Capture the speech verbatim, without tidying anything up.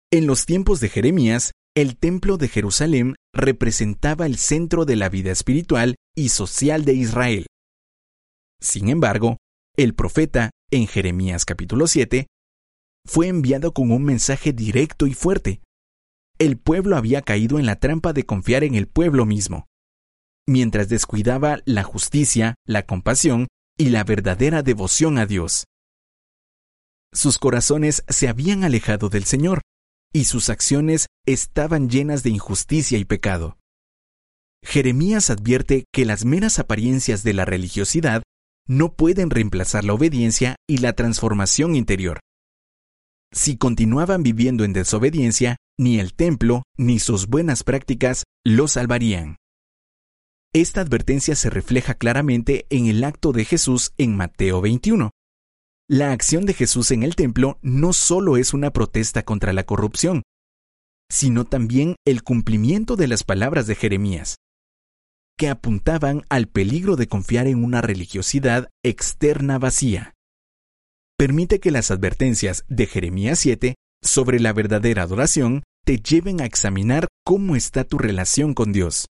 En los tiempos de Jeremías, el templo de Jerusalén representaba el centro de la vida espiritual y social de Israel. Sin embargo, el profeta, en Jeremías capítulo siete, fue enviado con un mensaje directo y fuerte. El pueblo había caído en la trampa de confiar en el pueblo mismo, mientras descuidaba la justicia, la compasión y la verdadera devoción a Dios. Sus corazones se habían alejado del Señor, y sus acciones estaban llenas de injusticia y pecado. Jeremías advierte que las meras apariencias de la religiosidad no pueden reemplazar la obediencia y la transformación interior. Si continuaban viviendo en desobediencia, ni el templo ni sus buenas prácticas los salvarían. Esta advertencia se refleja claramente en el acto de Jesús en Mateo veintiuno. La acción de Jesús en el templo no solo es una protesta contra la corrupción, sino también el cumplimiento de las palabras de Jeremías, que apuntaban al peligro de confiar en una religiosidad externa vacía. Permite que las advertencias de Jeremías siete sobre la verdadera adoración te lleven a examinar cómo está tu relación con Dios.